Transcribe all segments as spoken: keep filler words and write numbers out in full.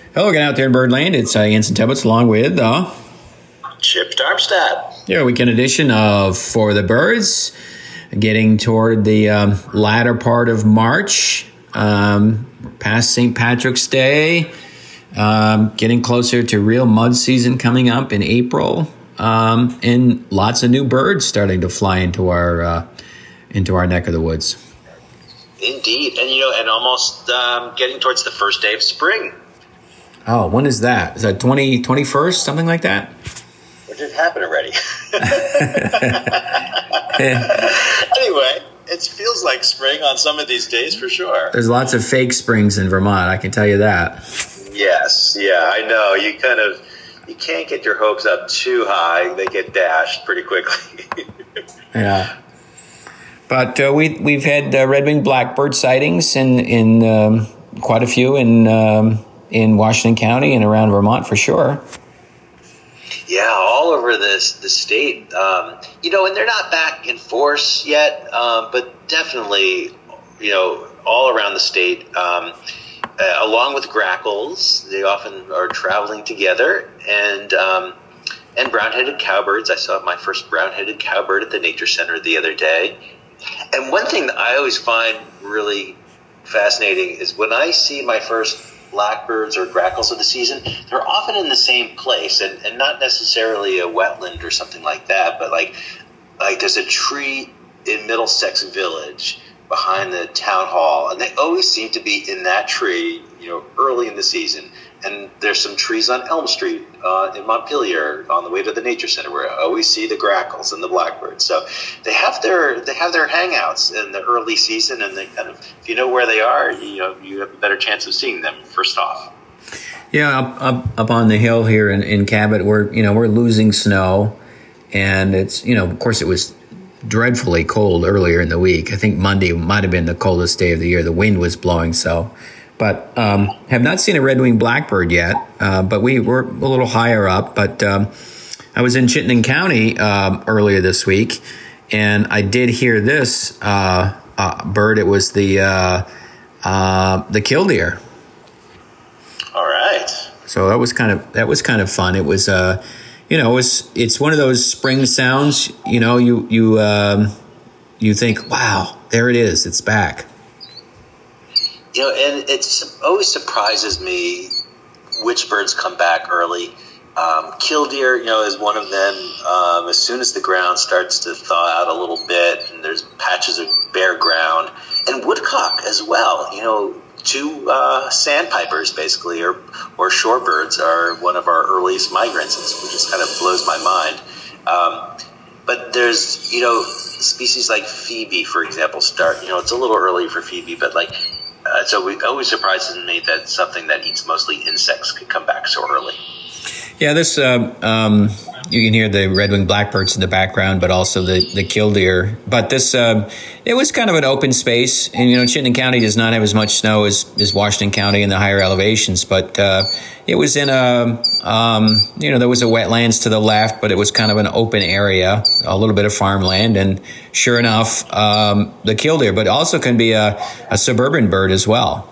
Hello again out there in Birdland. It's uh, Anson Tibbetts along with uh, Chip Darmstadt. Yeah, weekend edition of For the Birds, getting toward the um, latter part of March, um, past Saint Patrick's Day, um, getting closer to real mud season coming up in April, um, and lots of new birds starting to fly into our uh, into our neck of the woods. Indeed, and you know, and almost um, getting towards the first day of spring. Oh, when is that? Is that twenty, twenty-first, something like that? Or did it happen already? Anyway, it feels like spring on some of these days for sure. There's lots of fake springs in Vermont, I can tell you that. Yes, yeah, I know. You kind of, you can't get your hopes up too high. They get dashed pretty quickly. Yeah. But uh, we, we've had uh, red-winged blackbird sightings in, in um, quite a few in... Um, in Washington County and around Vermont for sure. Yeah, all over this the state. Um, you know, and they're not back in force yet, um, but definitely, you know, all around the state. Um, uh, along with grackles, they often are traveling together, and um, and brown-headed cowbirds. I saw my first brown-headed cowbird at the Nature Center the other day. And one thing that I always find really fascinating is when I see my first blackbirds or grackles of the season, they're often in the same place, and, and not necessarily a wetland or something like that, but like like there's a tree in Middlesex Village behind the town hall, and they always seem to be in that tree, you know, early in the season. And there's some trees on Elm Street uh, in Montpelier on the way to the Nature Center where I always see the grackles and the blackbirds. So they have their they have their hangouts in the early season, and they kind of, if you know where they are, you know, you have a better chance of seeing them first off. Yeah, up up, up on the hill here in, in Cabot, we're you know we're losing snow, and it's you know of course it was dreadfully cold earlier in the week. I think Monday might have been the coldest day of the year. The wind was blowing so. But um, have not seen a red-winged blackbird yet, uh, but we were a little higher up. But um, I was in Chittenden County um, earlier this week, and I did hear this uh, uh, bird. It was the uh, uh, the killdeer. All right. So that was kind of that was kind of fun. It was, uh, you know, it was it's one of those spring sounds. You know, you you um, you think, wow, there it is, it's back. You know, and it always surprises me which birds come back early. Um, killdeer, you know, is one of them. Um, as soon as the ground starts to thaw out a little bit, and there's patches of bare ground, and woodcock as well. You know, two uh, sandpipers basically, or or shorebirds, are one of our earliest migrants, which just kind of blows my mind. Um, but there's, you know, species like phoebe, for example, start. You know, it's a little early for phoebe, but like. Uh, so it always surprises me that something that eats mostly insects could come back so early. Yeah, this uh, um, you can hear the red-winged blackbirds in the background, but also the, the killdeer. But this, uh, it was kind of an open space. And, you know, Chittenden County does not have as much snow as, as Washington County in the higher elevations. But uh, it was in a, um, you know, there was a wetlands to the left, but it was kind of an open area, a little bit of farmland. And sure enough, um, the killdeer, but also can be a, a suburban bird as well.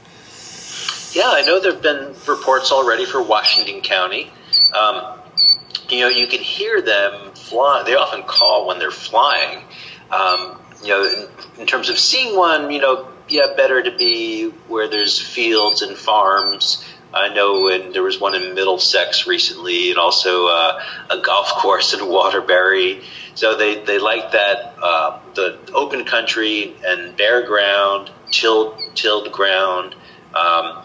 Yeah, I know there have been reports already for Washington County. Um, you know, you can hear them fly. They often call when they're flying. Um, you know, in, in terms of seeing one, you know, yeah, better to be where there's fields and farms. I know when there was one in Middlesex recently, and also uh, a golf course in Waterbury. So they, they like that, uh, the open country and bare ground, tilled, tilled ground. Um,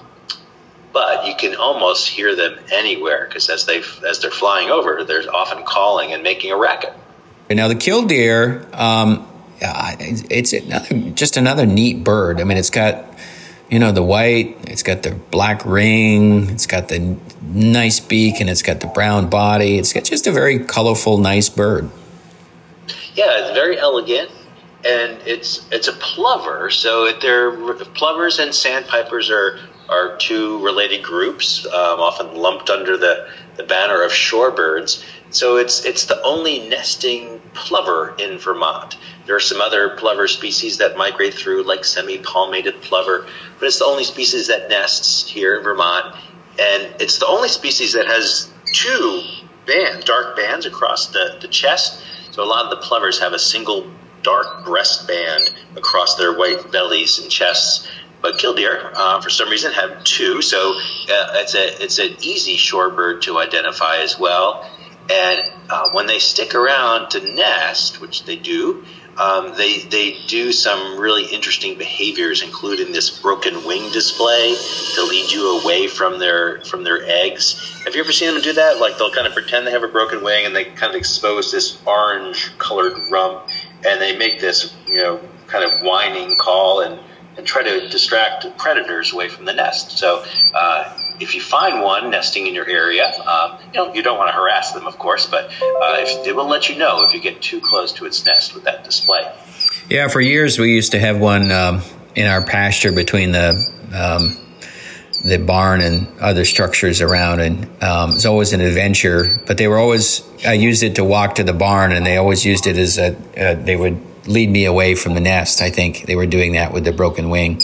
But you can almost hear them anywhere because as they as they're flying over, they're often calling and making a racket. Now the killdeer, um, it's another, just another neat bird. I mean, it's got, you know, the white, it's got the black ring, it's got the nice beak, and it's got the brown body. It's got just a very colorful, nice bird. Yeah, it's very elegant. And it's it's a plover, so they're plovers and sandpipers are are two related groups, um, often lumped under the, the banner of shorebirds. So it's it's the only nesting plover in Vermont. There are some other plover species that migrate through, like semi-palmated plover, but it's the only species that nests here in Vermont. and it's the only species that has two bands, dark bands across the, the chest. So a lot of the plovers have a single dark breast band across their white bellies and chests. But killdeer, uh, for some reason, have two. So uh, it's a it's an easy shorebird to identify as well. And uh, when they stick around to nest, which they do, um, they they do some really interesting behaviors, including this broken wing display to lead you away from their from their eggs. Have you ever seen them do that? Like they'll kind of pretend they have a broken wing and they kind of expose this orange-colored rump, and they make this, you know, kind of whining call and. and try to distract predators away from the nest. So uh, if you find one nesting in your area, um, you know, you don't want to harass them, of course, but uh, if, it will let you know if you get too close to its nest with that display. Yeah, for years we used to have one um, in our pasture between the um, the barn and other structures around, and um, it's always an adventure. But they were always, I used it to walk to the barn, and they always used it as a, uh, they would lead me away from the nest. I think they were doing that with the broken wing.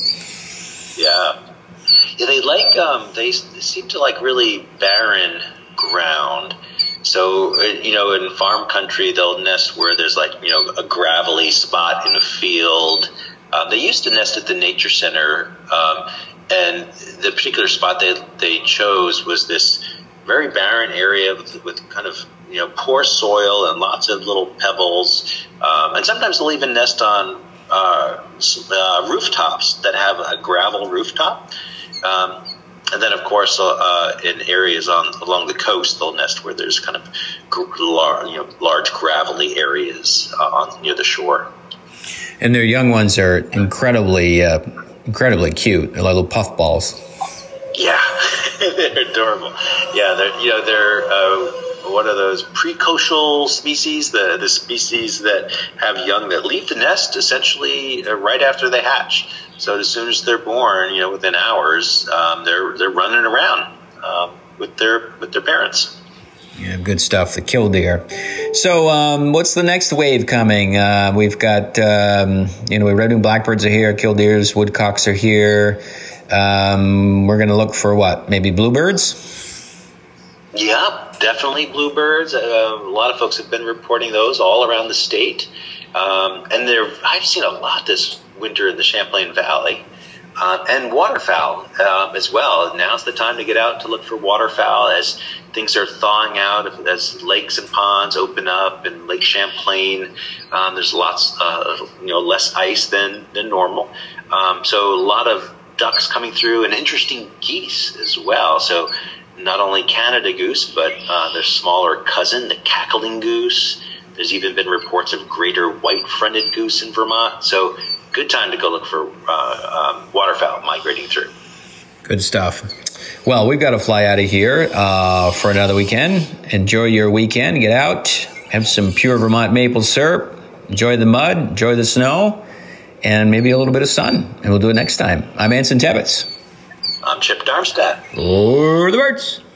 Yeah. Yeah, they like, um, they, they seem to like really barren ground. So, you know, in farm country, they'll nest where there's like, you know, a gravelly spot in a field. Um, they used to nest at the nature center, um, and the particular spot they they chose was this very barren area with, with kind of, you know, poor soil and lots of little pebbles. Um, and sometimes they'll even nest on uh, uh, rooftops that have a gravel rooftop. Um, and then, of course, uh, in areas on along the coast, they'll nest where there's kind of large, you know, large gravelly areas uh, on near the shore. And their young ones are incredibly, uh, incredibly cute. They're little puffballs. Yeah, they're adorable. Yeah, they're you know they're. Uh, one of those precocial species, the, the species that have young that leave the nest essentially right after they hatch. So as soon as they're born, you know, within hours, um, they're they're running around um, with their with their parents. Yeah, good stuff. The killdeer. So, um, what's the next wave coming? Uh, we've got um, you know, red-winged blackbirds are here, killdeers, woodcocks are here. Um, we're going to look for what? Maybe bluebirds. Yeah, definitely bluebirds. Uh, a lot of folks have been reporting those all around the state. Um, and there, I've seen a lot this winter in the Champlain Valley. Uh, and waterfowl um, as well. Now's the time to get out to look for waterfowl as things are thawing out, as lakes and ponds open up, and Lake Champlain, um, there's lots, uh, you know, less ice than, than normal. Um, so a lot of ducks coming through, and interesting geese as well. So not only Canada goose, but uh, their smaller cousin, the cackling goose. There's even been reports of greater white-fronted goose in Vermont. So good time to go look for uh, um, waterfowl migrating through. Good stuff. Well, we've got to fly out of here uh, for another weekend. Enjoy your weekend. Get out, have some pure Vermont maple syrup, enjoy the mud, enjoy the snow, and maybe a little bit of sun. And we'll do it next time. I'm Anson Tebbets. I'm Chip Darmstadt. For the birds.